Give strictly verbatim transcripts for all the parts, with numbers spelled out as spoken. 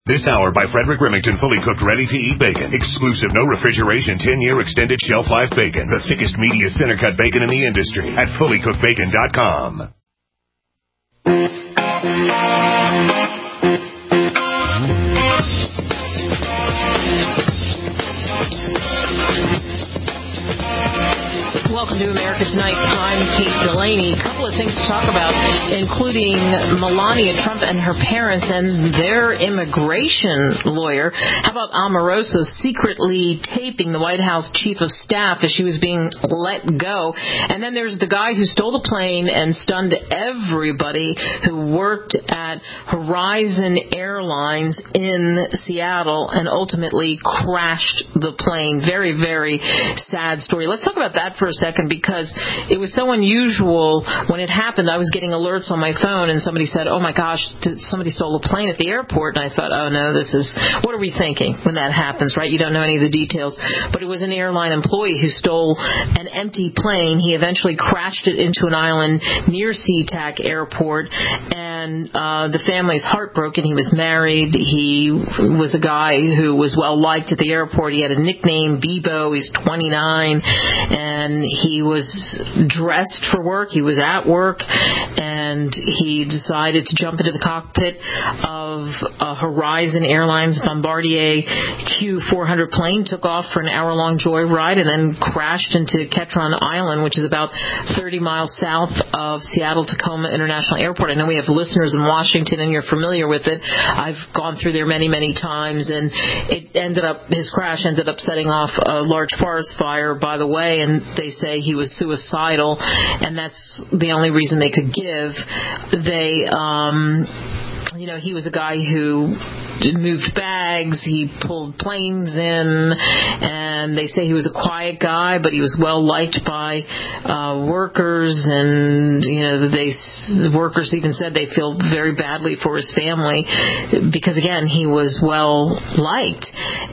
This hour by Frederick Remington, fully cooked, ready-to-eat bacon. Exclusive, no refrigeration, ten-year extended shelf life bacon. The thickest, meatiest, center-cut bacon in the industry at fully cooked bacon dot com. Welcome to America Tonight. I'm Kate Delaney. A couple of things to talk about, including Melania Trump and her parents and their immigration lawyer. How about Omarosa secretly taping the White House chief of staff as she was being let go? And then there's the guy who stole the plane and stunned everybody who worked at Horizon Airlines in Seattle and ultimately crashed the plane. Very, very sad story. Let's talk about that for a second, because it was so unusual when it happened. I was getting alerts on my phone, and somebody said, oh my gosh, somebody stole a plane at the airport. And I thought, oh no, this is, what are we thinking when that happens, right? You don't know any of the details. But it was an airline employee who stole an empty plane. He eventually crashed it into an island near SeaTac Airport, and uh, the family's heartbroken. He was married. He was a guy who was well liked at the airport. He had a nickname, Bebo. He's twenty-nine, and he was dressed for work. He was at work, and he decided to jump into the cockpit of a Horizon Airlines Bombardier Q four hundred plane, took off for an hour-long joyride, and then crashed into Ketron Island, which is about thirty miles south of Seattle-Tacoma International Airport. I know we have listeners in Washington, and you're familiar with it. I've gone through there many, many times, and it ended up, his crash ended up setting off a large forest fire, by the way, and they say he was suicidal, and that's the only reason they could give. They, um, you know, he was a guy who moved bags, he pulled planes in, and they say he was a quiet guy, but he was well liked by uh, workers, and, you know, they workers even said they feel very badly for his family because, again, he was well liked.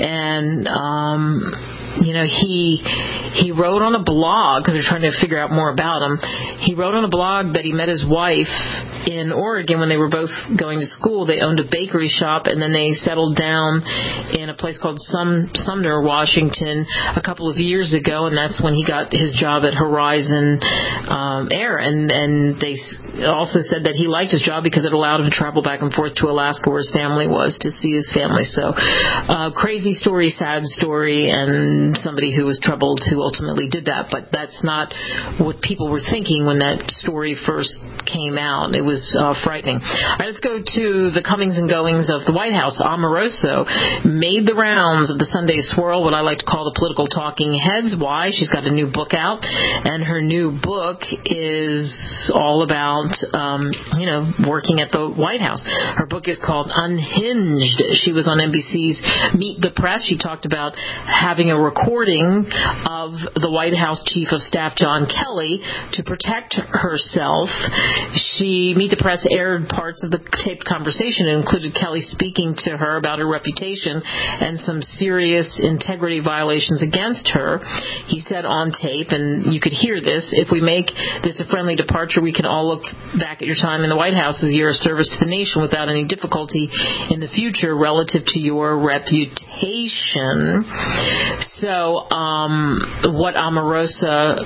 And, um, you know, he he wrote on a blog, because they're trying to figure out more about him, he wrote on a blog that he met his wife in Oregon when they were both going to school. They owned a bakery shop, and then they settled down in a place called Sum, Sumner, Washington, a couple of years ago, and that's when he got his job at Horizon um, Air. And, and they also said that he liked his job because it allowed him to travel back and forth to Alaska, where his family was, to see his family. So, uh, crazy story, sad story, and somebody who was troubled who ultimately did that. But that's not what people were thinking when that story first came out. It was uh, frightening. All right, let's go to the comings and goings of the White House. Omarosa made the rounds of the Sunday Swirl, what I like to call the political talking heads. Why? She's got a new book out, and her new book is all about, um, you know, working at the White House. Her book is called Unhinged. She was on N B C's Meet the Press. She talked about having a recording of the White House Chief of Staff, John Kelly, to protect herself. She, Meet the Press, aired parts of the taped conversation. It included Kelly speaking to her about her reputation and some serious integrity violations against her. He said on tape, and you could hear this, if we make this a friendly departure, we can all look back at your time in the White House as a year of service to the nation without any difficulty in the future relative to your reputation. So, um, what Omarosa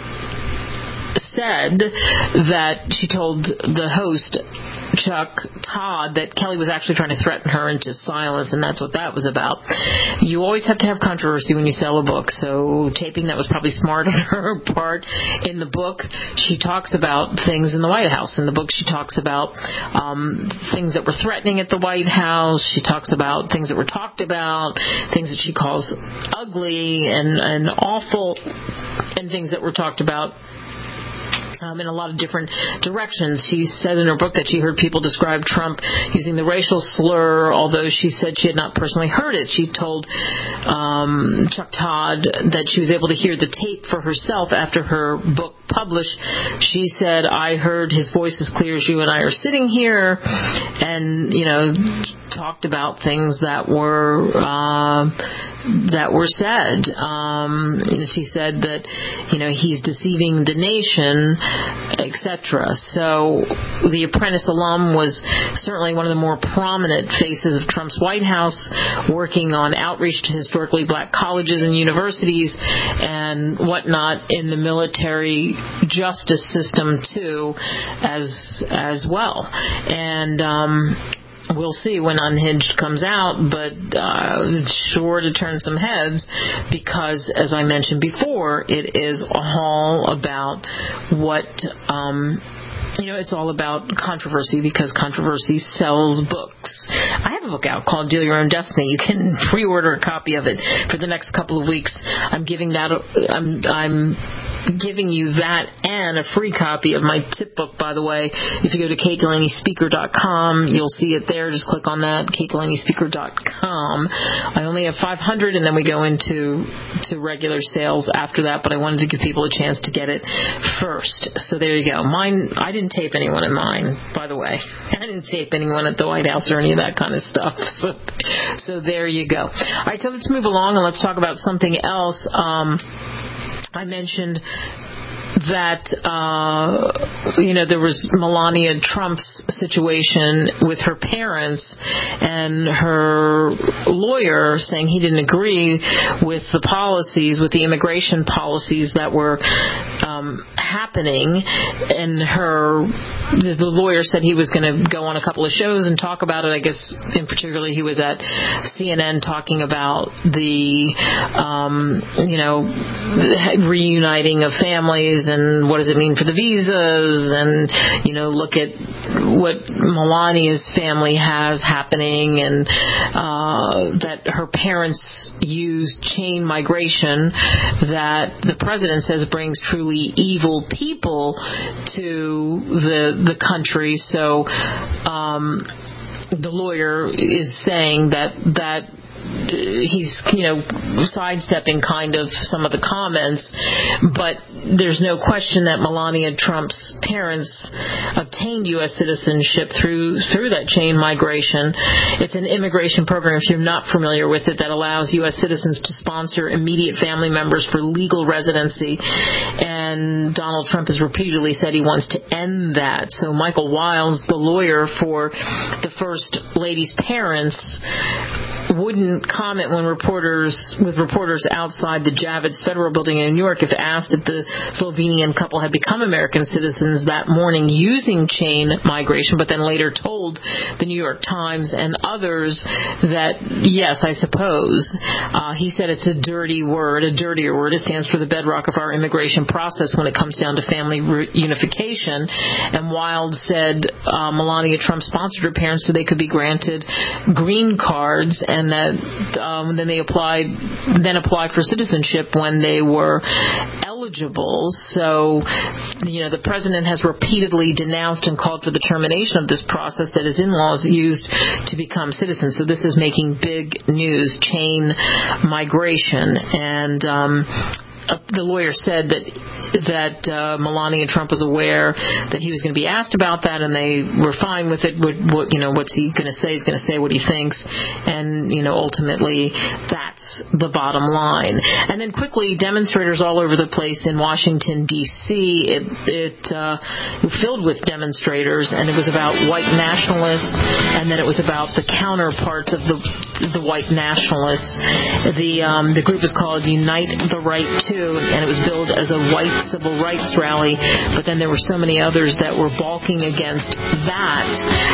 said, that she told the host, Chuck Todd, that Kelly was actually trying to threaten her into silence, and that's what that was about. You always have to have controversy when you sell a book, so taping that was probably smart on her part. In the book, she talks about things in the White House. In the book, she talks about um, things that were threatening at the White House. She talks about things that were talked about, things that she calls ugly and, and awful, and things that were talked about Um, in a lot of different directions. She said in her book that she heard people describe Trump using the racial slur, although she said she had not personally heard it. She told um, Chuck Todd that she was able to hear the tape for herself after her book published. She said, I heard his voice as clear as you and I are sitting here, and, you know, talked about things that were uh, that were said. Um, she said that, you know, he's deceiving the nation, et cetera. So the Apprentice alum was certainly one of the more prominent faces of Trump's White House, working on outreach to historically black colleges and universities and whatnot in the military justice system too, as as well. And um, we'll see when Unhinged comes out, but uh, it's sure to turn some heads because, as I mentioned before, it is all about what, um, you know, it's all about controversy because controversy sells books. I have a book out called Deal Your Own Destiny. You can pre-order a copy of it for the next couple of weeks. I'm giving that, I'm, I'm giving you that and a free copy of my tip book, by the way. If you go to kate delaney speaker dot com, you'll see it there. Just click on that, kate delaney speaker dot com. I only have five hundred, and then we go into to regular sales after that, but I wanted to give people a chance to get it first. So there you go. Mine, I didn't tape anyone in mine, by the way. I didn't tape anyone at the White House or any of that kind of stuff. So, so there you go. All right, so let's move along and let's talk about something else. Um, I mentioned that, uh, you know, there was Melania Trump's situation with her parents and her lawyer saying he didn't agree with the policies, with the immigration policies that were um, happening. And her, the, the lawyer said he was going to go on a couple of shows and talk about it. I guess in particular he was at C N N talking about the, um, you know, reuniting of families and what does it mean for the visas, and, you know, look at what Melania's family has happening, and uh, that her parents used chain migration that the president says brings truly evil people to the the country. So um, the lawyer is saying that that he's, you know, sidestepping kind of some of the comments, but there's no question that Melania Trump's parents obtained U S citizenship through through that chain migration. It's an immigration program, if you're not familiar with it, that allows U S citizens to sponsor immediate family members for legal residency, and Donald Trump has repeatedly said he wants to end that. So Michael Wiles, the lawyer for the First Lady's parents, wouldn't comment when reporters with reporters outside the Javits Federal Building in New York if asked if the Slovenian couple had become American citizens that morning using chain migration, but then later told the New York Times and others that, yes, I suppose. Uh, he said it's a dirty word, a dirtier word. It stands for the bedrock of our immigration process when it comes down to family reunification. And Wild said uh, Melania Trump sponsored her parents so they could be granted green cards, and that um, then they applied, then applied for citizenship when they were eligible. So, you know, the president has repeatedly denounced and called for the termination of this process that his in-laws used to become citizens. So this is making big news, chain migration. And um, the lawyer said that that uh, Melania Trump was aware that he was going to be asked about that, and they were fine with it. What, what you know, what's he going to say? He's going to say what he thinks, and you know, ultimately, that's the bottom line. And then quickly, demonstrators all over the place in Washington D C It, it uh, filled with demonstrators, and it was about white nationalists, and then it was about the counterparts of the the white nationalists. The um, the group is called Unite the Right To, and it was billed as a white civil rights rally, but then there were so many others that were balking against that,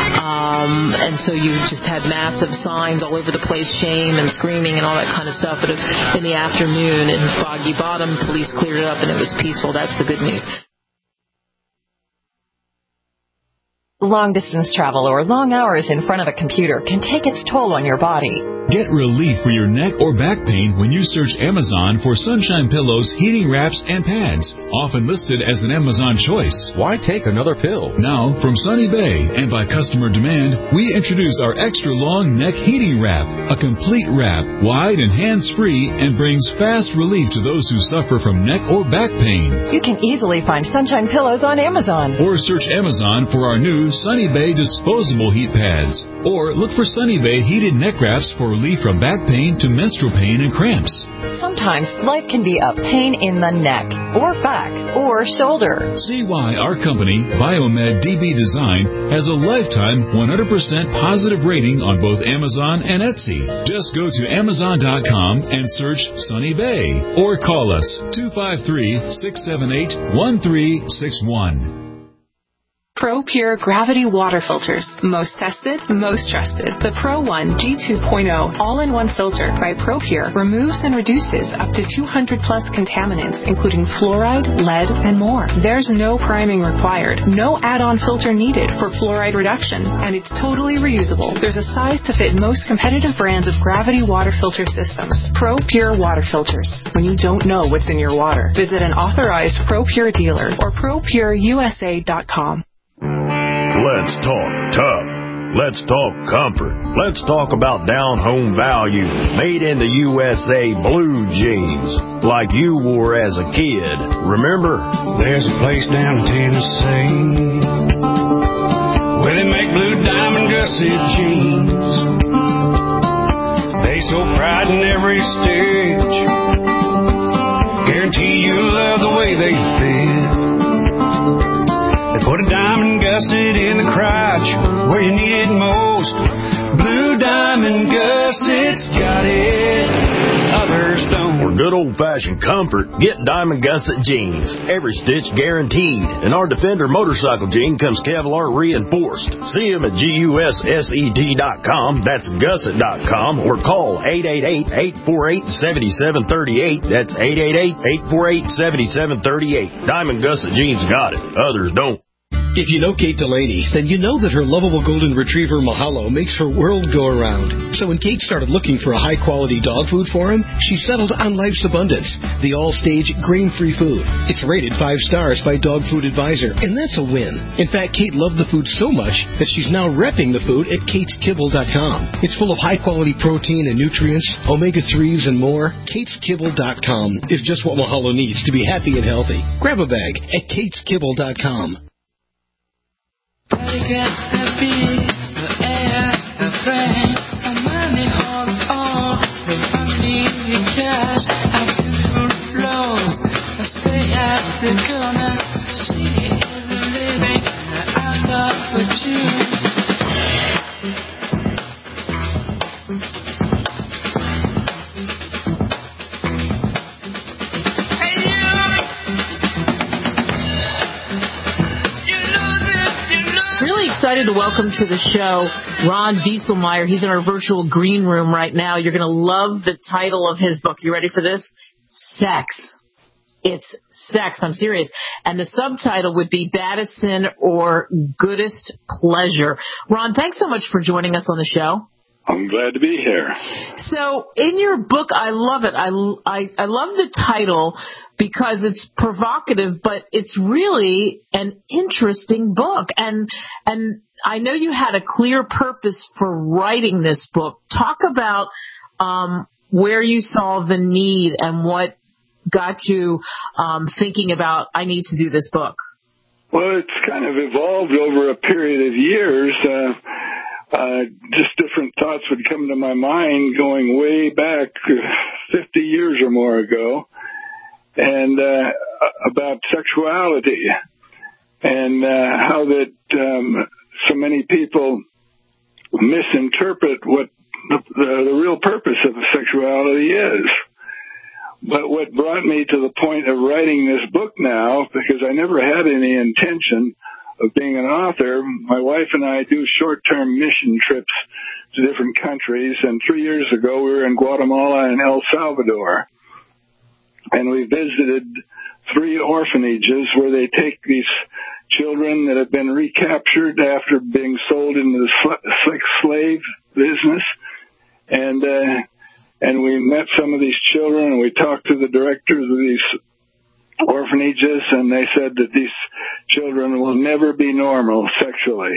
um, and so you just had massive signs all over the place, shame and screaming and all that kind of stuff. But in the afternoon in Foggy Bottom, police cleared it up and it was peaceful. That's the good news. Long-distance travel or long hours in front of a computer can take its toll on your body. Get relief for your neck or back pain when you search Amazon for Sunshine Pillows, heating wraps, and pads, often listed as an Amazon choice. Why take another pill? Now, from Sunny Bay and by customer demand, we introduce our extra long neck heating wrap, a complete wrap, wide and hands-free, and brings fast relief to those who suffer from neck or back pain. You can easily find Sunshine Pillows on Amazon. Or search Amazon for our new Sunny Bay disposable heat pads. Or look for Sunny Bay heated neck wraps for relief from back pain to menstrual pain and cramps. Sometimes life can be a pain in the neck, or back, or shoulder. See why our company, Biomed D B Design, has a lifetime one hundred percent positive rating on both Amazon and Etsy. Just go to amazon dot com and search Sunny Bay, or call us two five three, six seven eight, one three six one. ProPure Gravity Water Filters. Most tested, most trusted. The Pro One G two point oh all-in-one filter by ProPure removes and reduces up to two hundred plus contaminants, including fluoride, lead, and more. There's no priming required, no add-on filter needed for fluoride reduction, and it's totally reusable. There's a size to fit most competitive brands of gravity water filter systems. ProPure Water Filters. When you don't know what's in your water, visit an authorized ProPure dealer or pro pure u s a dot com. Let's talk tough. Let's talk comfort. Let's talk about down-home value. Made in the U S A blue jeans, like you wore as a kid. Remember? There's a place down in Tennessee where they make blue diamond gusset jeans. They show pride in every stitch. Guarantee you'll love the way they fit. They put a diamond gusset in the crotch where you need it most. Blue diamond gussets got it, others don't. For good old-fashioned comfort, get Diamond Gusset jeans. Every stitch guaranteed. And our Defender motorcycle jean comes Kevlar reinforced. See them at gusset dot com. That's gusset dot com. Or call eight eight eight, eight four eight, seven seven three eight. That's eight eight eight, eight four eight, seven seven three eight. Diamond Gusset jeans got it. Others don't. If you know Kate Delaney, then you know that her lovable golden retriever Mahalo makes her world go around. So when Kate started looking for a high-quality dog food for him, she settled on Life's Abundance, the all-stage grain-free food. It's rated five stars by Dog Food Advisor, and that's a win. In fact, Kate loved the food so much that she's now repping the food at kates kibble dot com. It's full of high-quality protein and nutrients, omega threes, and more. kates kibble dot com is just what Mahalo needs to be happy and healthy. Grab a bag at kates kibble dot com. Excited to welcome to the show Ron Wieselmeyer. He's in our virtual green room right now. You're going to love the title of his book. You ready for this? Sex. It's sex. I'm serious. And the subtitle would be Baddest Sin or Goodest Pleasure. Ron, thanks so much for joining us on the show. I'm glad to be here. So in your book, I love it. I, I, I love the title because it's provocative, but it's really an interesting book. And and I know you had a clear purpose for writing this book. Talk about um, where you saw the need and what got you um, thinking about, I need to do this book. Well, it's kind of evolved over a period of years. Uh, Uh, just different thoughts would come to my mind going way back fifty years or more ago, and uh, about sexuality and uh, how that um, so many people misinterpret what the, the, the real purpose of sexuality is. But what brought me to the point of writing this book now, because I never had any intention of being an author, my wife and I do short-term mission trips to different countries, and three years ago we were in Guatemala and El Salvador, and we visited three orphanages where they take these children that have been recaptured after being sold into the sex slave business, and uh, and we met some of these children, and we talked to the directors of these orphanages, and they said that these children will never be normal sexually.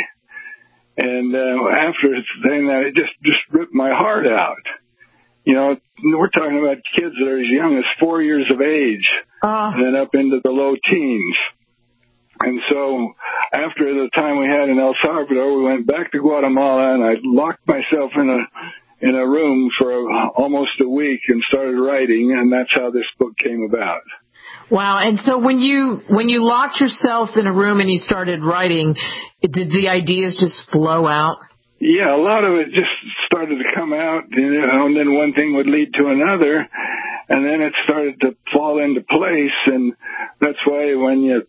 And uh, after saying that, it just, just ripped my heart out. You know, we're talking about kids that are as young as four years of age, uh. and then up into the low teens. And so after the time we had in El Salvador, we went back to Guatemala, and I locked myself in a in a room for a, almost a week and started writing, and that's how this book came about. Wow. And so when you when you locked yourself in a room and you started writing, did the ideas just flow out? Yeah, a lot of it just started to come out, you know, and then one thing would lead to another, and then it started to fall into place, and that's why when you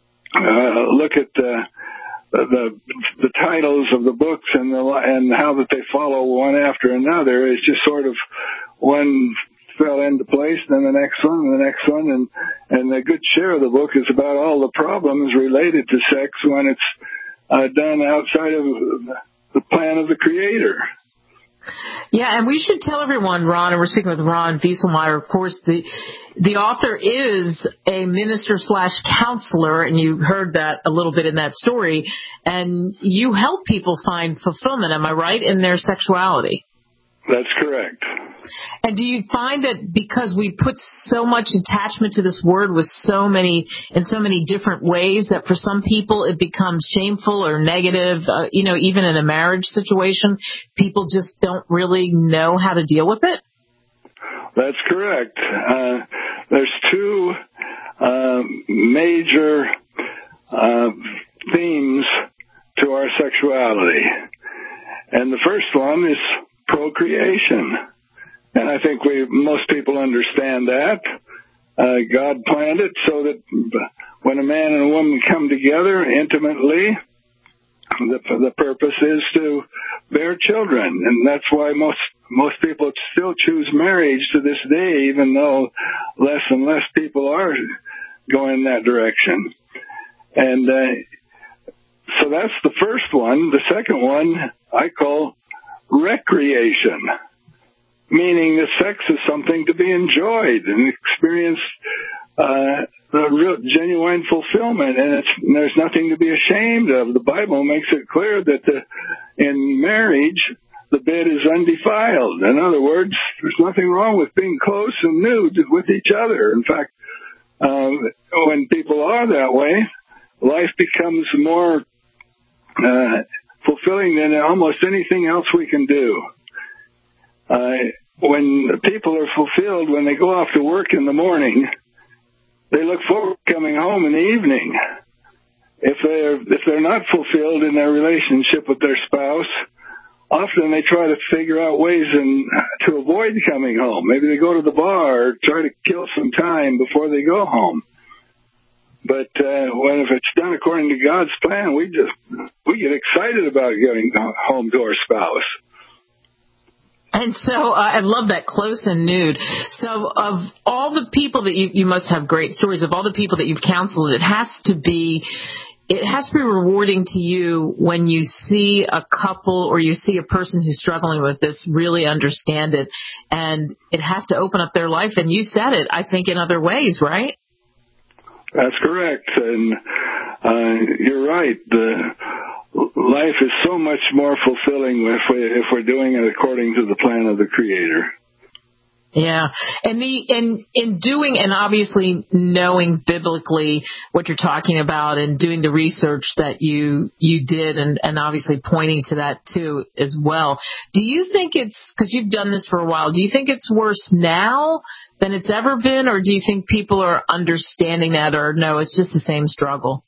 uh, look at the, the the titles of the books and the and how that they follow one after another, it's just sort of one fell into place, then the next one, and the next one, and and a good share of the book is about all the problems related to sex when it's uh, done outside of the plan of the Creator. Yeah, and we should tell everyone, Ron, and we're speaking with Ron Wieselmeyer, of course, the the author is a minister slash counselor, and you heard that a little bit in that story, and you help people find fulfillment, am I right, in their sexuality? That's correct. And do you find that because we put so much attachment to this word with so many, in so many different ways, that for some people it becomes shameful or negative, uh, you know, even in a marriage situation, people just don't really know how to deal with it? That's correct. Uh, there's two uh, major uh, themes to our sexuality. And the first one is procreation. And I think we most people understand that. Uh, God planned it so that when a man and a woman come together intimately, the, the purpose is to bear children. And that's why most most people still choose marriage to this day, even though less and less people are going in that direction. And uh, so that's the first one. The second one I call recreation, meaning that sex is something to be enjoyed and experienced uh, a real genuine fulfillment, and it's, there's nothing to be ashamed of. The Bible makes it clear that the, in marriage, the bed is undefiled. In other words, there's nothing wrong with being close and nude with each other. In fact, um, when people are that way, life becomes more uh, fulfilling than almost anything else we can do. Uh, when people are fulfilled, when they go off to work in the morning, they look forward to coming home in the evening. If they're, if they're not fulfilled in their relationship with their spouse, often they try to figure out ways in, to avoid coming home. Maybe they go to the bar or try to kill some time before they go home. But uh, when if it's done according to God's plan, we just we get excited about getting home to our spouse. And so uh, I love that, close and nude. So of all the people that you, you must have great stories, of all the people that you've counseled, it has to be, it has to be rewarding to you when you see a couple or you see a person who's struggling with this really understand it, and it has to open up their life. And you said it, I think, in other ways, right? That's correct. And uh, you're right. The life is so much more fulfilling if, we, if we're doing it according to the plan of the Creator. Yeah, and the in in doing and obviously knowing biblically what you're talking about and doing the research that you you did and, and obviously pointing to that too as well. Do you think it's, because you've done this for a while, do you think it's worse now than it's ever been, or do you think people are understanding that, or no, it's just the same struggle?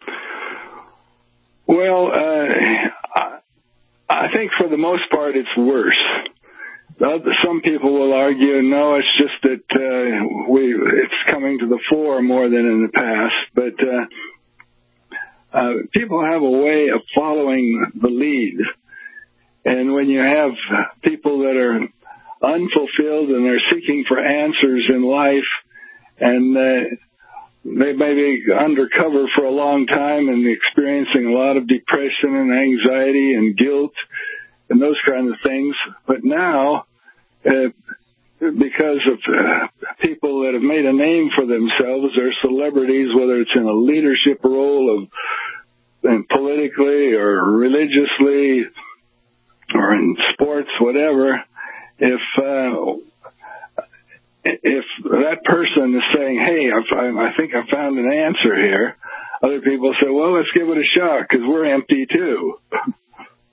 Well, uh, I, I think for the most part it's worse. Some people will argue, no, it's just that uh, we it's coming to the fore more than in the past. But uh, uh, people have a way of following the lead. And when you have people that are unfulfilled and they're seeking for answers in life, and uh, they may be undercover for a long time and experiencing a lot of depression and anxiety and guilt and those kinds of things. But now, uh, because of uh, people that have made a name for themselves, they're celebrities, whether it's in a leadership role of, and politically or religiously or in sports, whatever, if uh, if that person is saying, hey, I, I think I found an answer here, other people say, well, let's give it a shot because we're empty too.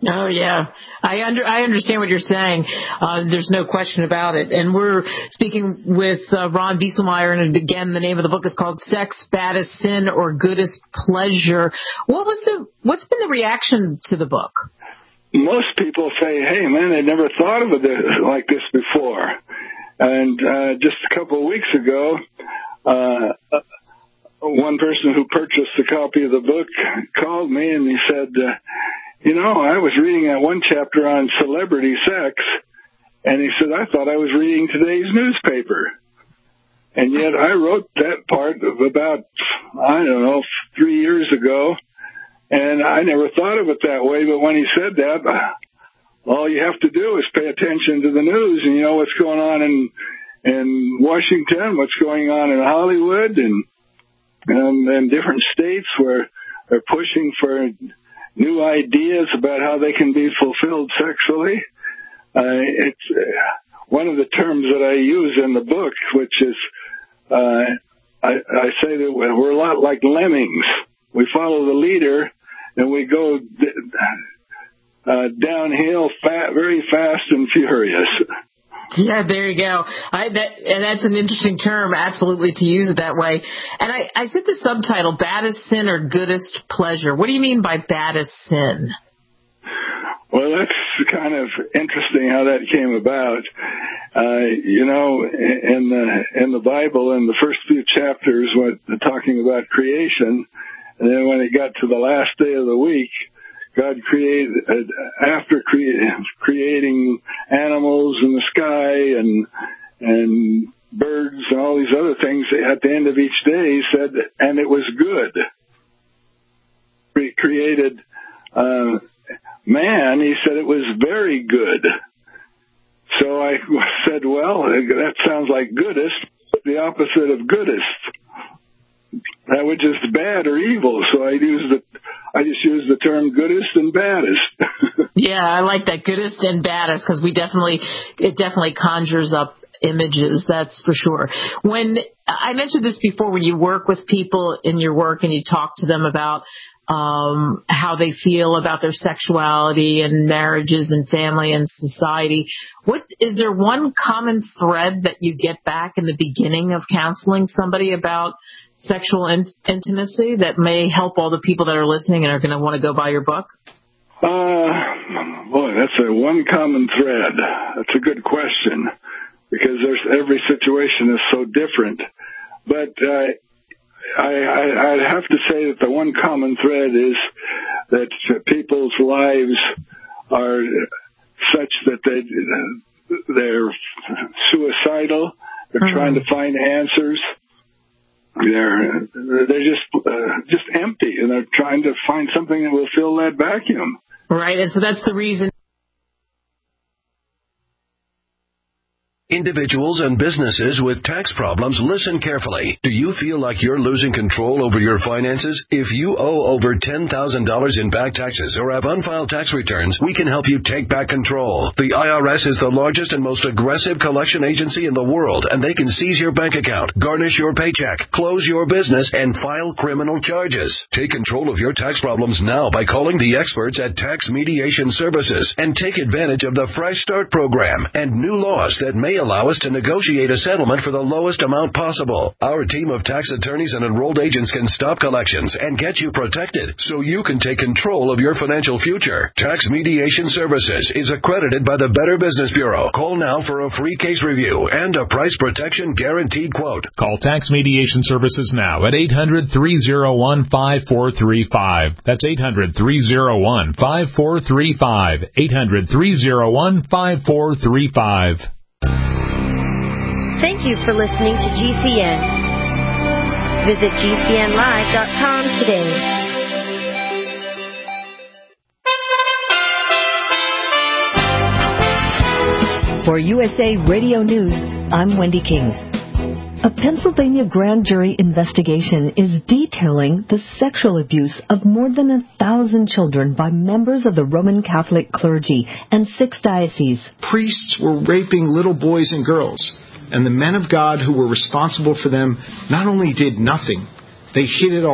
Oh, yeah. I under I understand what you're saying. Uh, there's no question about it. And we're speaking with uh, Ron Bieselmeyer, and again, the name of the book is called Sex, Baddest Sin, or Goodest Pleasure. What was the what's been the reaction to the book? Most people say, hey, man, I never thought of it like this before. And uh, just a couple of weeks ago, uh, one person who purchased a copy of the book called me and he said, uh, you know, I was reading that one chapter on celebrity sex, and he said, I thought I was reading today's newspaper. And yet I wrote that part of about, I don't know, three years ago, and I never thought of it that way. But when he said that, all you have to do is pay attention to the news, and you know what's going on in in Washington, what's going on in Hollywood, and and, and different states where they're pushing for new ideas about how they can be fulfilled sexually. Uh, it's uh, one of the terms that I use in the book, which is, uh, I, I say that we're a lot like lemmings. We follow the leader, and we go uh, downhill fat, very fast and furious. Yeah, there you go. I, that, and that's an interesting term, absolutely, to use it that way. And I, I said the subtitle, Baddest Sin or Goodest Pleasure. What do you mean by baddest sin? Well, that's kind of interesting how that came about. Uh, you know, in the in the Bible, in the first few chapters, what talking about creation, and then when it got to the last day of the week, God created, after cre- creating animals in the sky and and birds and all these other things, at the end of each day, he said, and it was good. He created uh, man, he said it was very good. So I said, well, that sounds like goodest, the opposite of goodest. That was just bad or evil. So I used the, I just used the term goodest and baddest. Yeah, I like that, goodest and baddest, because we definitely, it definitely conjures up images, that's for sure. When I mentioned this before, when you work with people in your work and you talk to them about um, how they feel about their sexuality and marriages and family and society, what is there one common thread that you get back in the beginning of counseling somebody about sexual in- intimacy that may help all the people that are listening and are going to want to go buy your book? Uh, boy, that's a one common thread. That's a good question, because there's every situation is so different. But uh, I, I, I'd have to say that the one common thread is that people's lives are such that they, they're suicidal. They're mm-hmm. trying to find answers. They're they're just uh, just empty, and they're trying to find something that will fill that vacuum. Right, and so that's the reason. Individuals and businesses with tax problems, listen carefully. Do you feel like you're losing control over your finances? If you owe over ten thousand dollars in back taxes or have unfiled tax returns, we can help you take back control. The I R S is the largest and most aggressive collection agency in the world, and they can seize your bank account, garnish your paycheck, close your business, and file criminal charges. Take control of your tax problems now by calling the experts at Tax Mediation Services and take advantage of the Fresh Start program and new laws that may allow us to negotiate a settlement for the lowest amount possible. Our team of tax attorneys and enrolled agents can stop collections and get you protected so you can take control of your financial future. Tax Mediation Services is accredited by the Better Business Bureau. Call now for a free case review and a price protection guaranteed quote. Call Tax Mediation Services now at eight hundred, three oh one, five four three five. That's eight hundred, three oh one, five four three five. eight hundred, three oh one, five four three five. Thank you for listening to G C N. Visit G C N live dot com today. For U S A Radio News, I'm Wendy King. A Pennsylvania grand jury investigation is detailing the sexual abuse of more than a thousand children by members of the Roman Catholic clergy and six dioceses. Priests were raping little boys and girls, and the men of God who were responsible for them not only did nothing, they hid it all.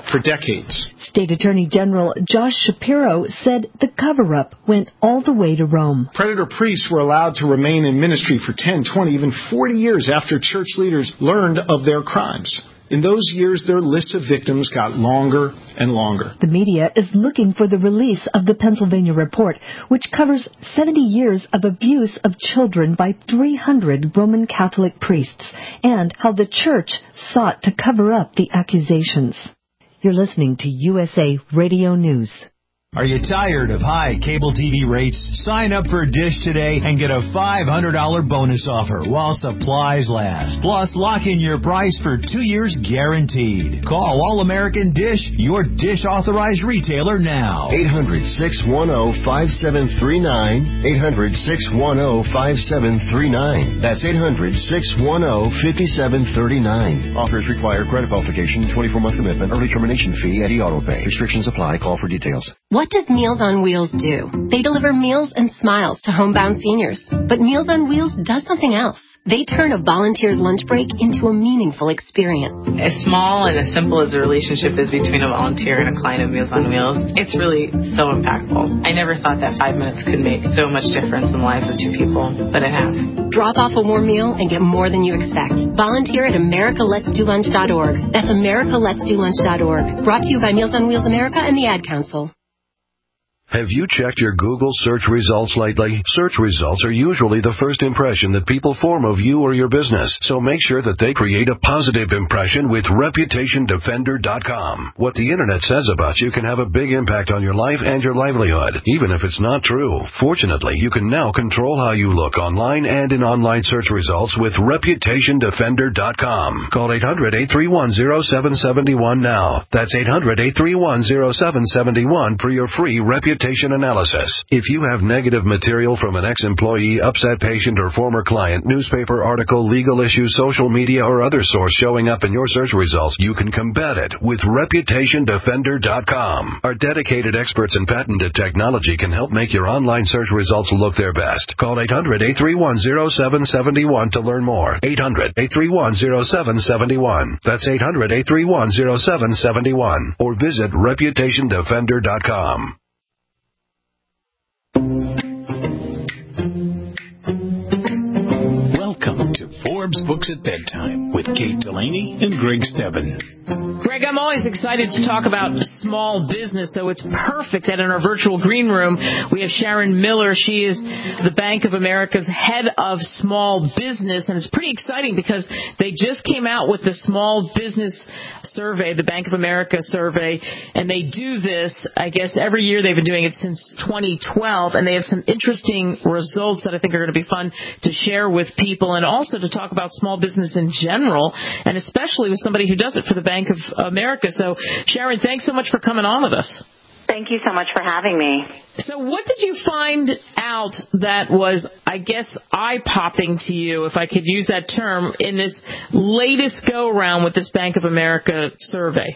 for decades. State Attorney General Josh Shapiro said the cover-up went all the way to Rome. Predator priests were allowed to remain in ministry for ten, twenty, even forty years after church leaders learned of their crimes. In those years, their lists of victims got longer and longer. The media is looking for the release of the Pennsylvania report, which covers seventy years of abuse of children by three hundred Roman Catholic priests, and how the church sought to cover up the accusations. You're listening to U S A Radio News. Are you tired of high cable T V rates? Sign up for Dish today and get a five hundred dollars bonus offer while supplies last. Plus, lock in your price for two years guaranteed. Call All-American Dish, your Dish authorized retailer now. eight hundred, six one zero, five seven three nine. eight hundred, six one zero, five seven three nine. That's eight hundred, six one zero, five seven three nine. Offers require credit qualification, twenty-four month commitment, early termination fee, and e-auto pay. Restrictions apply. Call for details. What does Meals on Wheels do? They deliver meals and smiles to homebound seniors. But Meals on Wheels does something else. They turn a volunteer's lunch break into a meaningful experience. As small and as simple as the relationship is between a volunteer and a client of Meals on Wheels, it's really so impactful. I never thought that five minutes could make so much difference in the lives of two people, but it has. Drop off a warm meal and get more than you expect. Volunteer at America Let's Do Lunch dot org. That's America Let's Do Lunch dot org. Brought to you by Meals on Wheels America and the Ad Council. Have you checked your Google search results lately? Search results are usually the first impression that people form of you or your business, so make sure that they create a positive impression with Reputation Defender dot com. What the Internet says about you can have a big impact on your life and your livelihood, even if it's not true. Fortunately, you can now control how you look online and in online search results with Reputation Defender dot com. Call eight hundred, eight three one, zero seven seven one now. That's eight hundred, eight three one, zero seven seven one for your free Reputation analysis. If you have negative material from an ex-employee, upset patient, or former client, newspaper article, legal issue, social media, or other source showing up in your search results, you can combat it with Reputation Defender dot com. Our dedicated experts in patented technology can help make your online search results look their best. Call eight hundred, eight three one, zero seven seven one to learn more. eight hundred, eight three one, zero seven seven one. That's eight hundred, eight three one, zero seven seven one. Or visit Reputation Defender dot com. Welcome to Forbes Books at Bedtime with Kate Delaney and Greg Stebbin. Greg, I'm always excited to talk about small business, so it's perfect that in our virtual green room we have Sharon Miller. She is the Bank of America's head of small business, and it's pretty exciting because they just came out with the small business survey, the Bank of America survey, and they do this, I guess, every year. They've been doing it since twenty twelve, and they have some interesting results that I think are going to be fun to share with people and also to talk about small business in general, and especially with somebody who does it for the Bank of America. So, Sharon, thanks so much for coming on with us. Thank you so much for having me. So what did you find out that was, I guess, eye-popping to you, if I could use that term, in this latest go-around with this Bank of America survey?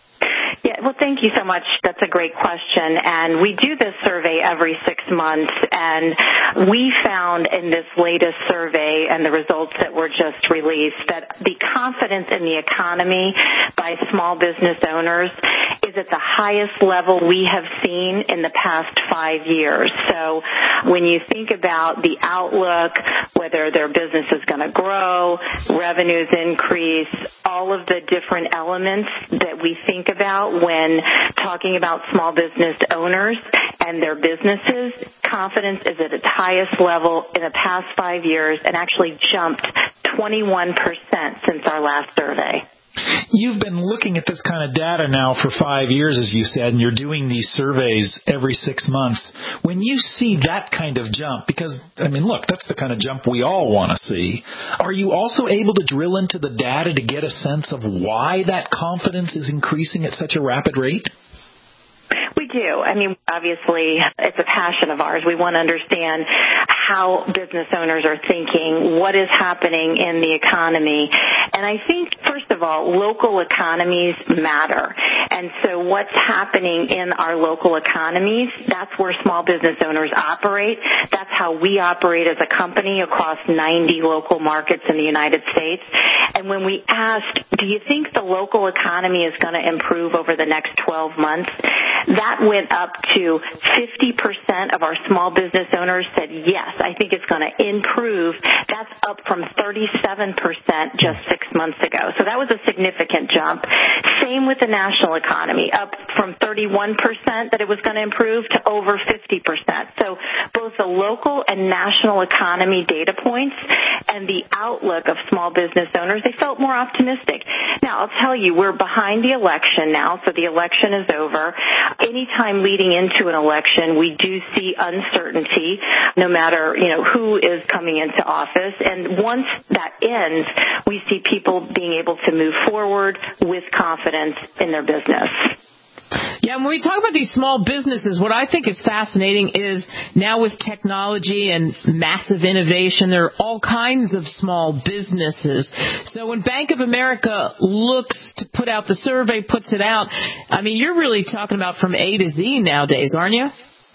Yeah, well, thank you so much. That's a great question. And we do this survey every six months, and we found in this latest survey and the results that were just released that the confidence in the economy by small business owners is at the highest level we have seen in the past five years. So when you think about the outlook, whether their business is going to grow, revenues increase, all of the different elements that we think about when talking about small business owners and their businesses, confidence is at its highest level in the past five years and actually jumped twenty-one percent since our last survey. You've been looking at this kind of data now for five years, as you said, and you're doing these surveys every six months. When you see that kind of jump, because, I mean, look, that's the kind of jump we all want to see, are you also able to drill into the data to get a sense of why that confidence is increasing at such a rapid rate? We do. I mean, obviously, it's a passion of ours. We want to understand how business owners are thinking, what is happening in the economy. And I think, first of all, local economies matter. And so what's happening in our local economies, that's where small business owners operate. That's how we operate as a company across ninety local markets in the United States. And when we asked, do you think the local economy is going to improve over the next twelve months, that went up to fifty percent of our small business owners said, yes, I think it's going to improve. That's up from thirty-seven percent just six months ago. So that was a significant jump. Same with the national economy, up from thirty-one percent that it was going to improve to over fifty percent. So both the local and national economy data points and the outlook of small business owners, they felt more optimistic. Now, I'll tell you, we're behind the election now, so the election is over. Anytime leading into an election, we do see uncertainty, no matter, you know, who is coming into office. And once that ends, we see people being able to move forward with confidence in their business. Yeah, when we talk about these small businesses, what I think is fascinating is now with technology and massive innovation, there are all kinds of small businesses. So when Bank of America looks to put out the survey, puts it out, I mean, you're really talking about from A to Z nowadays, aren't you?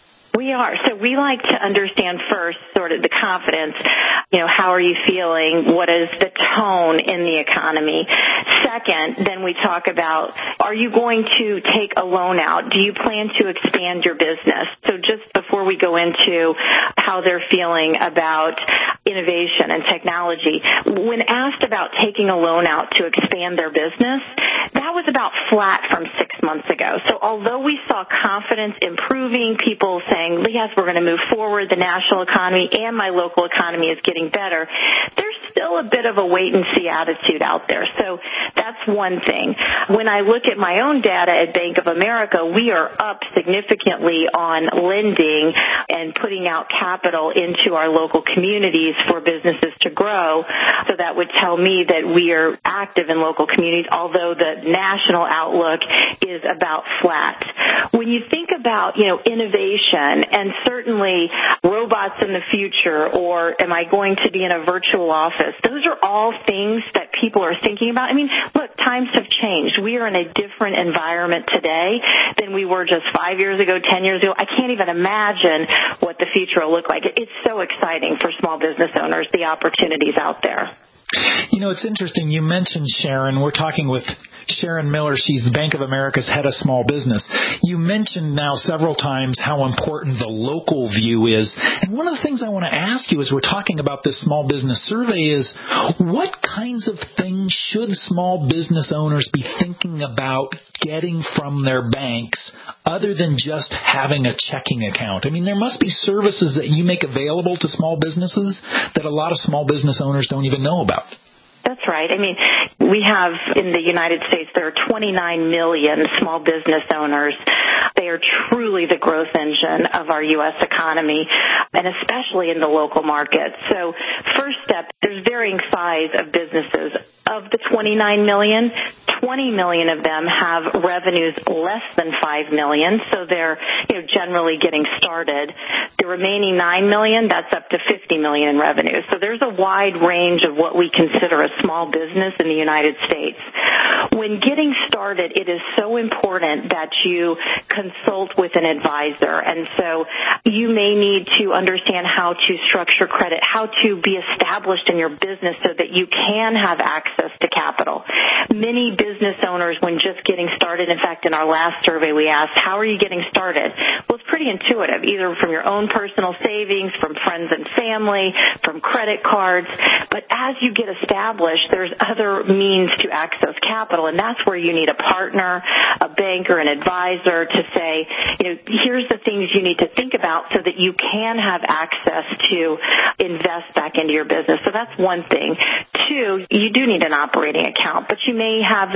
We are. So we like to understand first sort of the confidence, you know, how are you feeling? What is the tone in the economy? Second, then we talk about, are you going to take a loan out? Do you plan to expand your business? So just before we go into how they're feeling about innovation and technology, when asked about taking a loan out to expand their business, that was about flat from six months ago. So although we saw confidence improving, people saying, yes, we're going to move forward, the national economy and my local economy is getting better, there's still a bit of a wait-and-see attitude out there. So that's one thing. When I look at my own data at Bank of America, we are up significantly on lending and putting out capital into our local communities for businesses to grow. So that would tell me that we are active in local communities, although the national outlook is about flat. When you think about, you know, innovation, and certainly robots in the future, or am I going to be in a virtual office, those are all things that people are thinking about. I mean, look, times have changed. We are in a different environment today than we were just five years ago, ten years ago. I can't even imagine what the future will look like. It's so exciting for small business owners, the opportunities out there. You know, it's interesting. You mentioned Sharon. We're talking with Sharon Miller. She's Bank of America's head of small business. You mentioned now several times how important the local view is. And one of the things I want to ask you as we're talking about this small business survey is, what kinds of things should small business owners be thinking about getting from their banks other than just having a checking account? I mean, there must be services that you make available to small businesses that a lot of small business owners don't even know about. That's right. I mean, we have in the United States, there are twenty-nine million small business owners. They are truly the growth engine of our U S economy, and especially in the local market. So first step, there's varying size of businesses. Of the twenty-nine million, twenty million of them have revenues less than five million, so they're, you know, generally getting started. The remaining nine million, that's up to fifty million in revenue. So there's a wide range of what we consider a small business in the United States. When getting started, it is so important that you consult with an advisor. And so you may need to understand how to structure credit, how to be established in your business so that you can have access to capital. Many business owners, when just getting started, in fact, in our last survey, we asked, how are you getting started? Well, it's pretty intuitive, either from your own personal savings, from friends and family, from credit cards. But as you get established, there's other means to access capital, and that's where you need a partner, a banker, an advisor to say, you know, here's the things you need to think about so that you can have access to invest back into your business. So that's one thing. Two, you do need an operating account, but you may have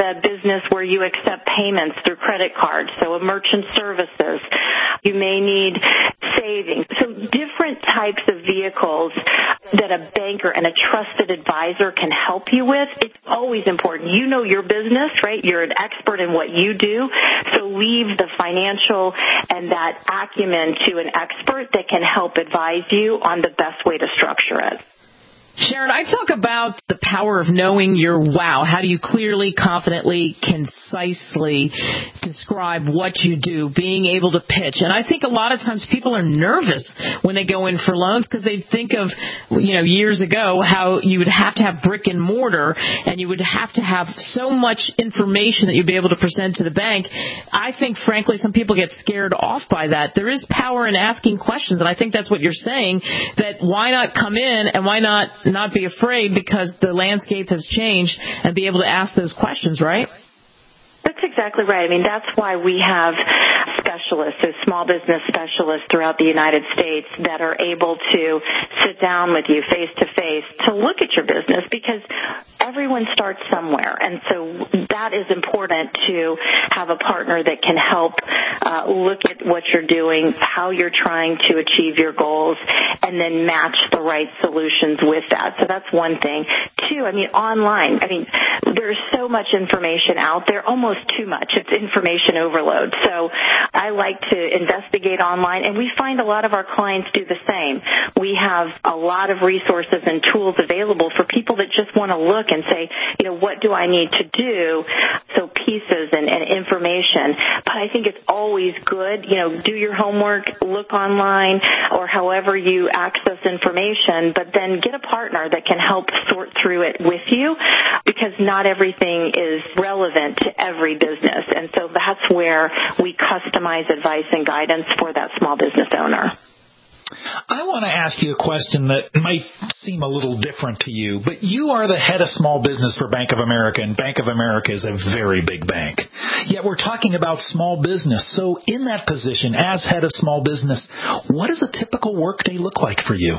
a business where you accept payments through credit cards, so a merchant services. You may need savings. So different types of vehicles that a banker and a trusted advisor can help you with. It's always important. You know your business, right? You're an expert in what you do. So leave the financial and that acumen to an expert that can help advise you on the best way to structure it. Sharon, I talk about the power of knowing your wow. How do you clearly, confidently, concisely describe what you do, being able to pitch? And I think a lot of times people are nervous when they go in for loans because they think of, you know, years ago how you would have to have brick and mortar and you would have to have so much information that you'd be able to present to the bank. I think, frankly, some people get scared off by that. There is power in asking questions, and I think that's what you're saying, that why not come in and why not not be afraid because the landscape has changed and be able to ask those questions, right? That's exactly right. I mean, that's why we have specialists, so small business specialists throughout the United States that are able to sit down with you face to face to look at your business, because everyone starts somewhere. And so that is important, to have a partner that can help uh, look at what you're doing, how you're trying to achieve your goals, and then match the right solutions with that. So that's one thing. Two, I mean, online. I mean, there's so much information out there, almost too much. It's information overload. So I like to investigate online, and we find a lot of our clients do the same. We have a lot of resources and tools available for people that just want to look and say, you know, what do I need to do? So pieces and, and information. But I think it's always good, you know, do your homework, look online, or however you access information, but then get a partner that can help sort through it with you, because not everything is relevant to every business. And so that's where we customize advice and guidance for that small business owner. I want to ask you a question that might seem a little different to you, but you are the head of small business for Bank of America, and Bank of America is a very big bank. Yet we're talking about small business. So in that position, as head of small business, what does a typical workday look like for you?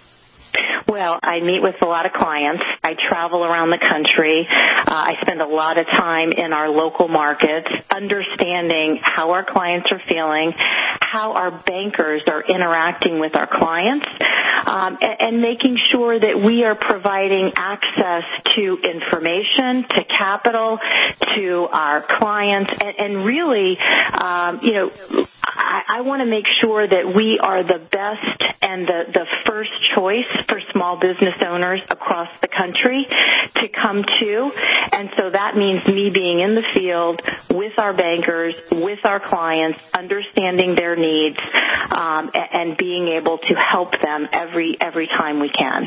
Well, I meet with a lot of clients. I travel around the country. Uh, I spend a lot of time in our local markets, understanding how our clients are feeling, how our bankers are interacting with our clients, um, and, and making sure that we are providing access to information, to capital, to our clients, and, and really, um, you know, I, I want to make sure that we are the best and the, the first choice for small business owners across the country to come to. And so that means me being in the field with our bankers, with our clients, understanding their needs, um, and being able to help them every every time we can.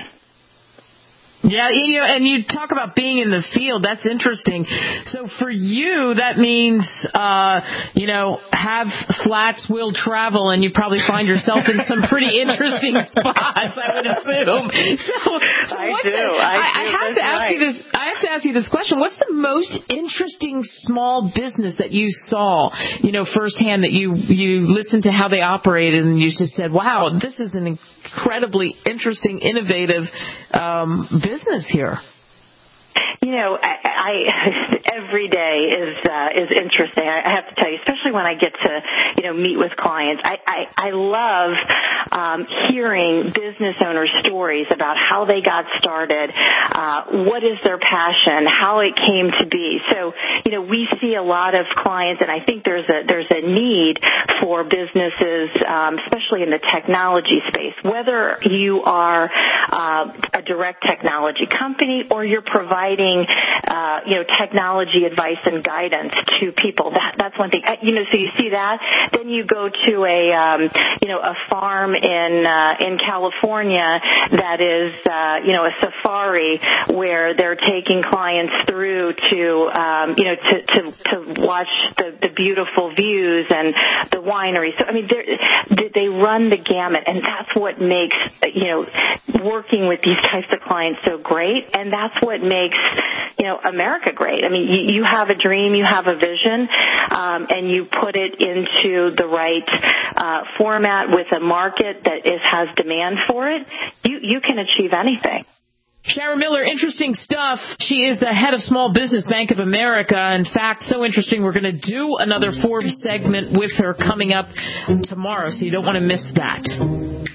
Yeah, you know, and you talk about being in the field. That's interesting. So for you, that means, uh, you know, have flats, will travel, and you probably find yourself in some pretty interesting spots, I would assume. So, so I what's do. The, I, I, do. I have That's to ask right. you this. I have to ask you this question. What's the most interesting small business that you saw, you know, firsthand, that you you listened to how they operated and you just said, "Wow, this is an incredibly interesting, innovative um, business." business here? You know, I, I every day is uh, is interesting. I, I have to tell you, especially when I get to, you know, meet with clients. I I, I love um, hearing business owners' stories about how they got started, uh, what is their passion, how it came to be. So, you know, we see a lot of clients, and I think there's a there's a need for businesses, um, especially in the technology space. Whether you are uh, a direct technology company or you're providing Uh, you know, technology advice and guidance to people. That, that's one thing. Uh, you know, so you see that. Then you go to a, um, you know, a farm in uh, in California that is, uh, you know, a safari where they're taking clients through to, um, you know, to, to, to watch the, the beautiful views and the winery. So, I mean, they run the gamut, and that's what makes, you know, working with these types of clients so great, and that's what makes, you know, America great. I mean, you, you have a dream, you have a vision, um, and you put it into the right uh, format with a market that is, has demand for it, you, you can achieve anything. Sharon Miller, interesting stuff. She is the head of Small Business Bank of America. In fact, so interesting, we're going to do another Forbes segment with her coming up tomorrow, so you don't want to miss that.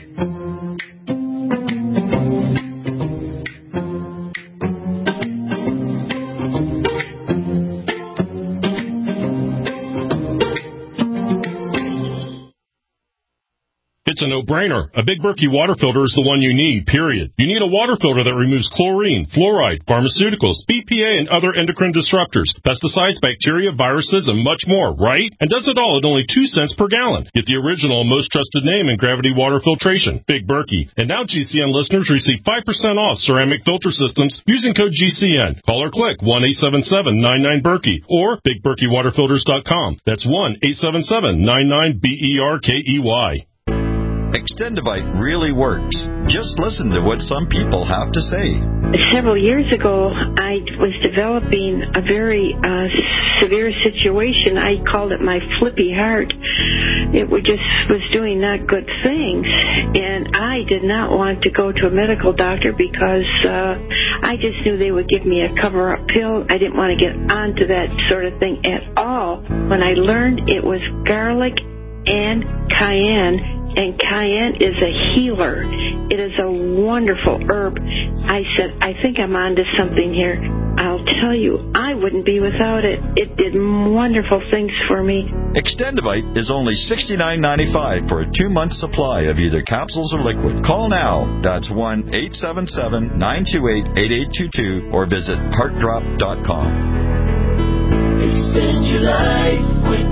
It's a no-brainer. A Big Berkey water filter is the one you need, period. You need a water filter that removes chlorine, fluoride, pharmaceuticals, B P A, and other endocrine disruptors, pesticides, bacteria, viruses, and much more, right? And does it all at only two cents per gallon. Get the original and most trusted name in gravity water filtration, Big Berkey. And now G C N listeners receive five percent off ceramic filter systems using code G C N. Call or click one eight seven seven nine nine Berkey or big berkey water filters dot com. That's one eight seven seven nine nine B E R K E Y. Extendivite really works. Just listen to what some people have to say. Several years ago, I was developing a very uh, severe situation. I called it my flippy heart. It was just was doing not good things, and I did not want to go to a medical doctor because uh, I just knew they would give me a cover-up pill. I didn't want to get onto that sort of thing at all. When I learned it was garlic and cayenne, and cayenne is a healer. It is a wonderful herb. I said, I think I'm onto something here. I'll tell you, I wouldn't be without it. It did wonderful things for me. Extendivite is only sixty-nine ninety-five for a two-month supply of either capsules or liquid. Call now. That's one eight seven seven nine two eight eight eight two two or visit heart drop dot com. Extend your life with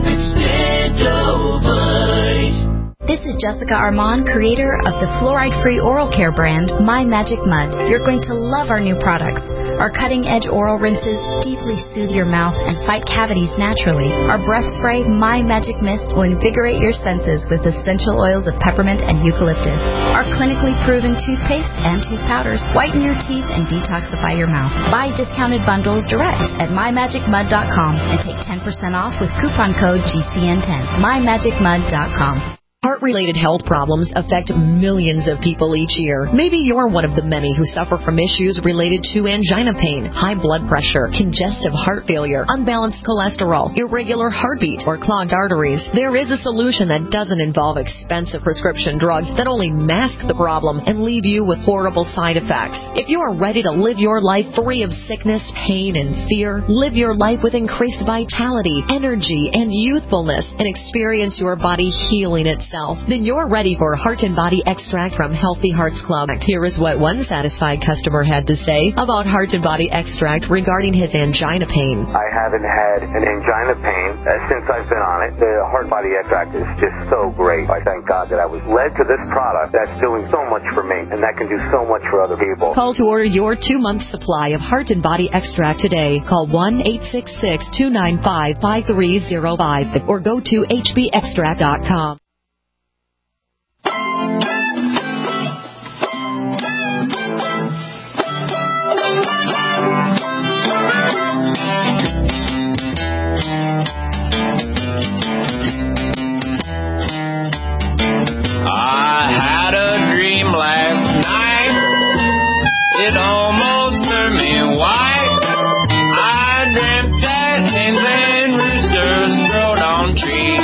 Extendivite. This is Jessica Armand, creator of the fluoride-free oral care brand, My Magic Mud. You're going to love our new products. Our cutting-edge oral rinses deeply soothe your mouth and fight cavities naturally. Our breath spray, My Magic Mist, will invigorate your senses with essential oils of peppermint and eucalyptus. Our clinically proven toothpaste and tooth powders whiten your teeth and detoxify your mouth. Buy discounted bundles direct at my magic mud dot com and take ten percent off with coupon code G C N ten. my magic mud dot com. Heart-related health problems affect millions of people each year. Maybe you're one of the many who suffer from issues related to angina pain, high blood pressure, congestive heart failure, unbalanced cholesterol, irregular heartbeat, or clogged arteries. There is a solution that doesn't involve expensive prescription drugs that only mask the problem and leave you with horrible side effects. If you are ready to live your life free of sickness, pain, and fear, live your life with increased vitality, energy, and youthfulness, and experience your body healing itself, then you're ready for Heart and Body Extract from Healthy Hearts Club. Here is what one satisfied customer had to say about Heart and Body Extract regarding his angina pain. I haven't had an angina pain uh, since I've been on it. The Heart Body Extract is just so great. I thank God that I was led to this product that's doing so much for me, and that can do so much for other people. Call to order your two-month supply of Heart and Body Extract today. Call one eight six six two nine five five three zero five or go to h b extract dot com. It almost turned me white. I dreamt that hens and roosters rode on trees.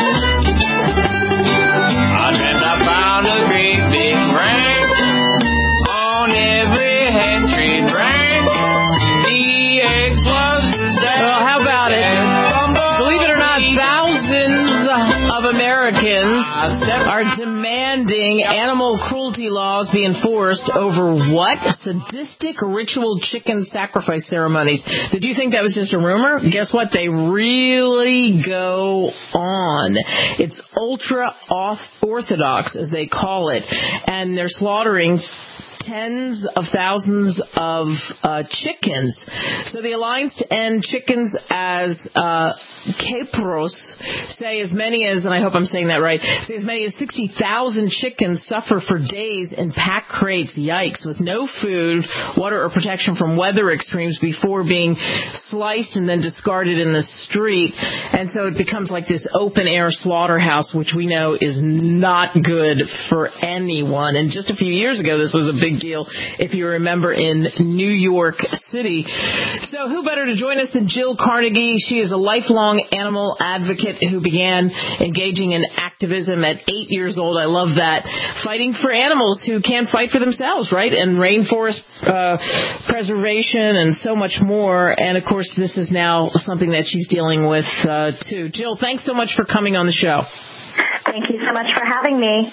I dreamt I found a great big ranch on every hen tree branch. The eggs was just as well, how about it? Believe it or not, thousands of Americans are demanding animal cruelty laws be enforced over what? Sadistic ritual chicken sacrifice ceremonies. Did you think that was just a rumor? Guess what? They really go on. It's ultra orthodox, as they call it, and they're slaughtering tens of thousands of uh, chickens. So the Alliance to End Chickens as uh, Capros say as many as, and I hope I'm saying that right, say as many as sixty thousand chickens suffer for days in pack crates, yikes, with no food, water, or protection from weather extremes before being sliced and then discarded in the street. And so it becomes like this open-air slaughterhouse, which we know is not good for anyone. And just a few years ago, this was a big big deal, if you remember, in New York City. So who better to join us than Jill Carnegie? She is a lifelong animal advocate who began engaging in activism at eight years old. I love that. Fighting for animals who can't fight for themselves, right? And rainforest uh, preservation and so much more. And, of course, this is now something that she's dealing with, uh, too. Jill, thanks so much for coming on the show. Thank you so much for having me.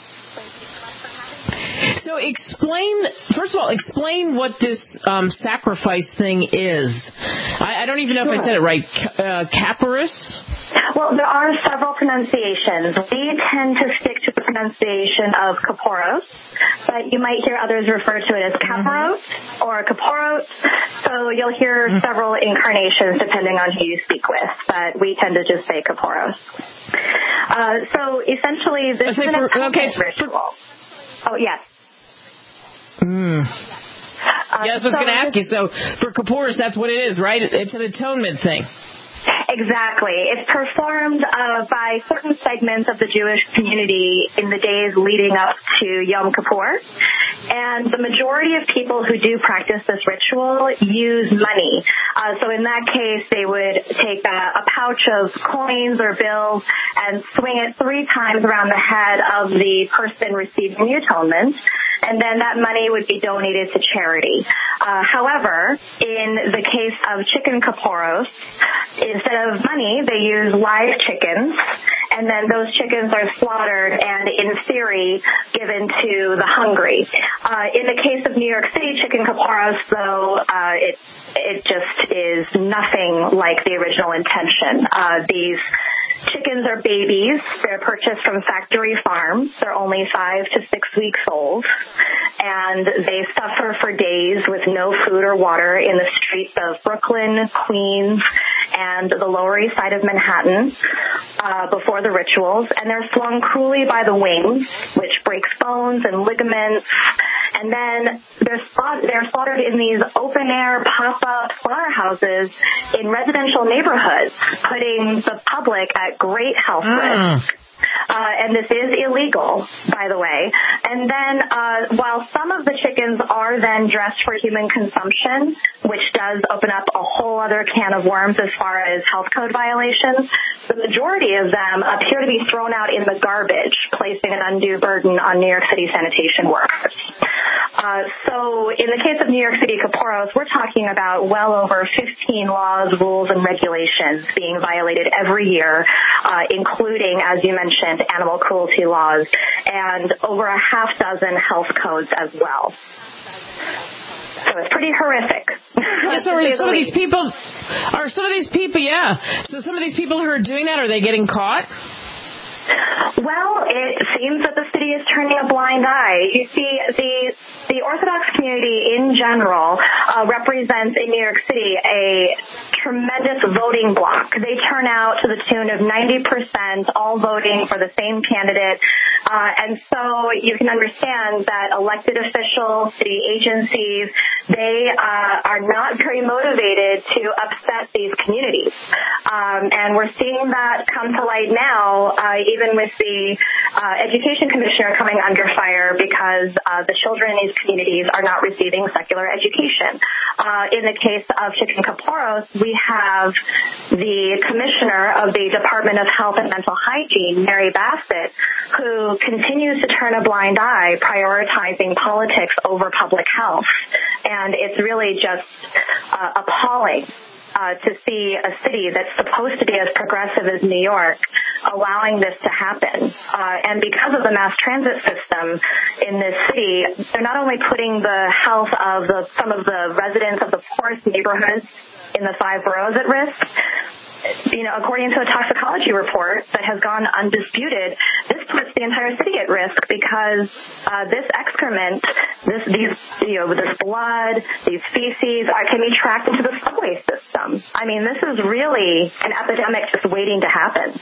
So explain, first of all, explain what this um, sacrifice thing is. I, I don't even know sure. if I said it right. Uh, Caparus? Well, there are several pronunciations. We tend to stick to the pronunciation of Kaporos, but you might hear others refer to it as Caparos mm-hmm. or Kaporos. So you'll hear mm-hmm. several incarnations depending on who you speak with, but we tend to just say Kaporos. Uh, so essentially, this is an for, okay, ritual. Oh, yes. Mm. Uh, yes, I was so going to ask you. So for Kaporos, that's what it is, right? It's an atonement thing. Exactly. It's performed uh, by certain segments of the Jewish community in the days leading up to Yom Kippur. And the majority of people who do practice this ritual use money. Uh, so in that case, they would take a, a pouch of coins or bills and swing it three times around the head of the person receiving the atonement. And then that money would be donated to charity. Uh, however, in the case of chicken Kaporos, instead of money, they use live chickens, and then those chickens are slaughtered and, in theory, given to the hungry. Uh, in the case of New York City chicken Kaporos, though, uh, it it just is nothing like the original intention. Uh, these chickens are babies. They're purchased from factory farms. They're only five to six weeks old, and they suffer for days with no food or water in the streets of Brooklyn, Queens, and the Lower East Side of Manhattan uh, before the rituals, and they're slung cruelly by the wings, which breaks bones and ligaments, and then they're, slaughtered, they're slaughtered in these open-air pop-up slaughterhouses in residential neighborhoods, putting the public at great health mm. risk. Uh, and this is illegal, by the way. And then uh, while some of the chickens are then dressed for human consumption, which does open up a whole other can of worms as far as health code violations, the majority of them appear to be thrown out in the garbage, placing an undue burden on New York City sanitation workers. Uh, so in the case of New York City Kaporos, we're talking about well over fifteen laws, rules, and regulations being violated every year, uh, including, as you mentioned, animal cruelty laws, and over a half dozen health codes as well. So it's pretty horrific. Yeah, so are some of these people, are some of these people, yeah. So some of these people who are doing that, are they getting caught? Well, it seems that the city is turning a blind eye. You see, the the Orthodox community in general uh, represents in New York City a tremendous voting bloc. They turn out to the tune of ninety percent, all voting for the same candidate. Uh, and so you can understand that elected officials, city agencies, they uh, are not very motivated to upset these communities. Um, and we're seeing that come to light now, uh, even with the uh, education commissioner coming under fire because uh, the children in these communities are not receiving secular education. Uh, in the case of Chicken Kaporos, we have the commissioner of the Department of Health and Mental Hygiene, Mary Bassett, who continues to turn a blind eye, prioritizing politics over public health. And it's really just uh, appalling. Uh, to see a city that's supposed to be as progressive as New York allowing this to happen. Uh, and because of the mass transit system in this city, they're not only putting the health of the, some of the residents of the poorest neighborhoods in the five boroughs at risk. You know, according to a toxicology report that has gone undisputed, this puts the entire city at risk because uh, this excrement, this these you know this blood, these feces are, can be tracked into the subway system. I mean, this is really an epidemic just waiting to happen.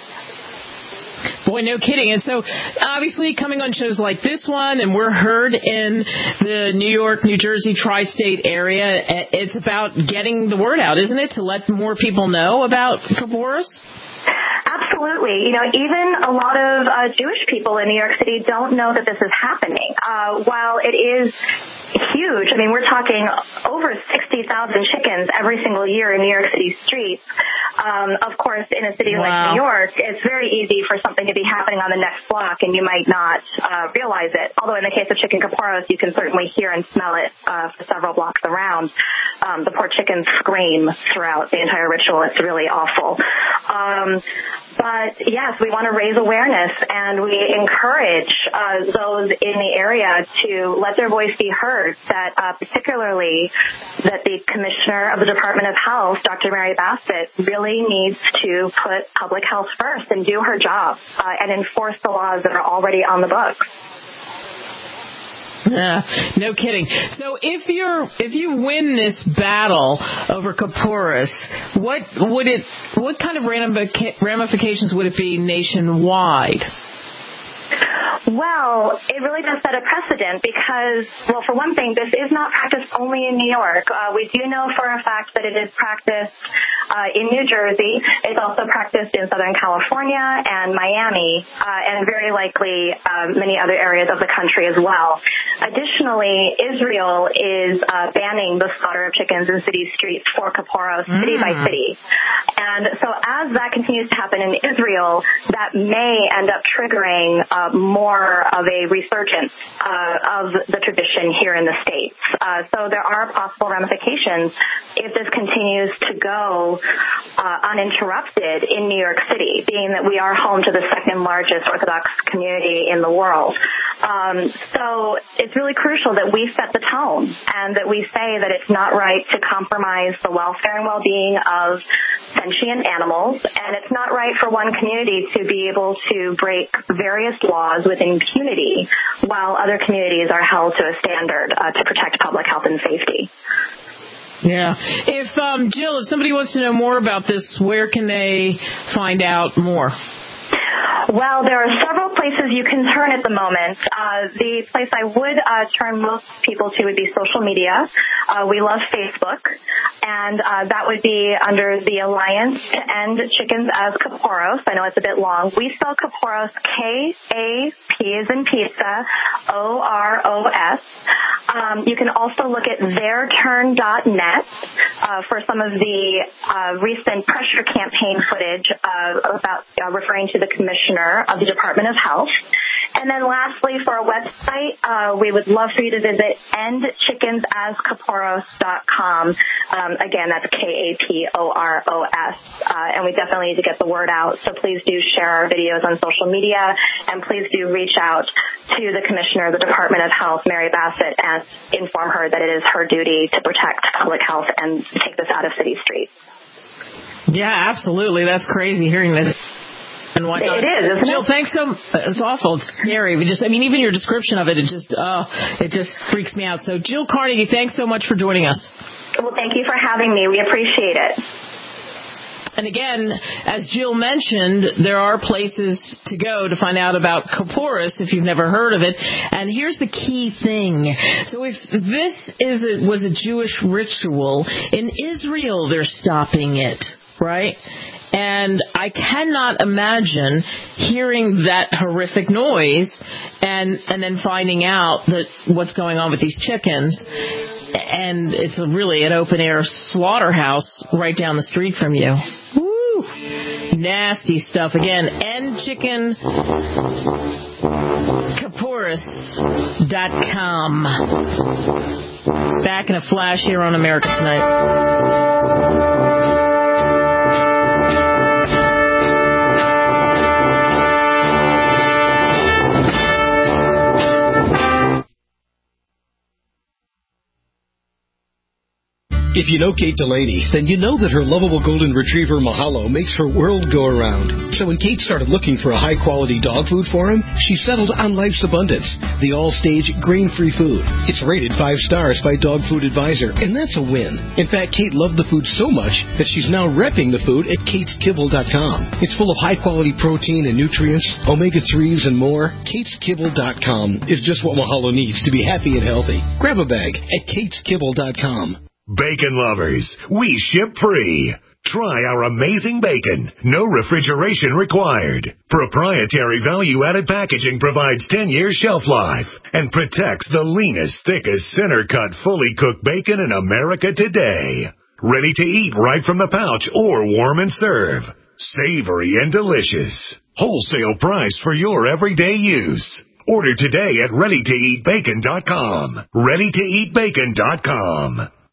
Boy, no kidding. And so, obviously, coming on shows like this one, and we're heard in the New York, New Jersey, tri-state area, it's about getting the word out, isn't it, to let more people know about Kaporos? Absolutely. Absolutely. You know, even a lot of uh, Jewish people in New York City don't know that this is happening. Uh, while it is huge, I mean, we're talking over sixty thousand chickens every single year in New York City streets. Um, of course, in a city Wow. like New York, it's very easy for something to be happening on the next block, and you might not uh, realize it. Although in the case of chicken caporos, you can certainly hear and smell it uh, for several blocks around. Um, the poor chickens scream throughout the entire ritual. It's really awful. Um, but yes, we want to raise awareness, and we encourage uh, those in the area to let their voice be heard. That uh, particularly that the Commissioner of the Department of Health, Doctor Mary Bassett, really needs to put public health first and do her job uh, and enforce the laws that are already on the books. Yeah, no kidding. So if you're if you win this battle over Kaporis, what would it what kind of ramifications would it be nationwide? Well, it really does set a precedent because, well, for one thing, this is not practiced only in New York. Uh, we do know for a fact that it is practiced uh, in New Jersey. It's also practiced in Southern California and Miami, uh, and very likely uh, many other areas of the country as well. Additionally, Israel is uh, banning the slaughter of chickens in city streets for Kaporos, mm. city by city. And so as that continues to happen in Israel, that may end up triggering uh, more of a resurgence uh, of the tradition here in the States. Uh, so there are possible ramifications if this continues to go uh, uninterrupted in New York City, being that we are home to the second largest Orthodox community in the world. Um, so it's really crucial that we set the tone and that we say that it's not right to compromise the welfare and well-being of sentient animals, and it's not right for one community to be able to break various laws within impunity while other communities are held to a standard uh, to protect public health and safety. Yeah. If, um, Jill, if somebody wants to know more about this, where can they find out more? Well, there are several places you can turn at the moment. Uh, the place I would uh, turn most people to would be social media. Uh, we love Facebook, and uh, that would be under the Alliance to End Chickens as Kaporos. I know it's a bit long. We spell Kaporos K A P as in pizza, O R O S. Um, you can also look at their turn dot net uh, for some of the uh, recent pressure campaign footage uh, about uh, referring to the Commissioner of the Department of Health. And then lastly, for our website, uh, we would love for you to visit end chickens as kaporos dot com. Um, again, that's K A P O R O S. Uh, and we definitely need to get the word out. So please do share our videos on social media, and please do reach out to the Commissioner of the Department of Health, Mary Bassett, and inform her that it is her duty to protect public health and take this out of city streets. Yeah, absolutely. That's crazy hearing this. And whatnot. It is, isn't Jill, it? thanks so. It's awful. It's scary. We just, I mean, even your description of it, it just, oh, it just freaks me out. So, Jill Carnegie, thanks so much for joining us. Well, thank you for having me. We appreciate it. And again, as Jill mentioned, there are places to go to find out about Kaporis if you've never heard of it. And here's the key thing. So if this is a, was a Jewish ritual, in Israel they're stopping it, right? And I cannot imagine hearing that horrific noise and and then finding out that what's going on with these chickens. And it's a really an open-air slaughterhouse right down the street from you. Woo! Nasty stuff. Again, end chicken kaporis dot com. Back in a flash here on America Tonight. If you know Kate Delaney, then you know that her lovable golden retriever Mahalo makes her world go around. So when Kate started looking for a high-quality dog food for him, she settled on Life's Abundance, the all-stage grain-free food. It's rated five stars by Dog Food Advisor, and that's a win. In fact, Kate loved the food so much that she's now repping the food at kates kibble dot com. It's full of high-quality protein and nutrients, omega threes, and more. kates kibble dot com is just what Mahalo needs to be happy and healthy. Grab a bag at kates kibble dot com. Bacon lovers, we ship free. Try our amazing bacon. No refrigeration required. Proprietary value-added packaging provides ten years shelf life and protects the leanest, thickest, center-cut, fully cooked bacon in America today. Ready to eat right from the pouch or warm and serve. Savory and delicious. Wholesale price for your everyday use. Order today at ready to eat bacon dot com. ready to eat bacon dot com.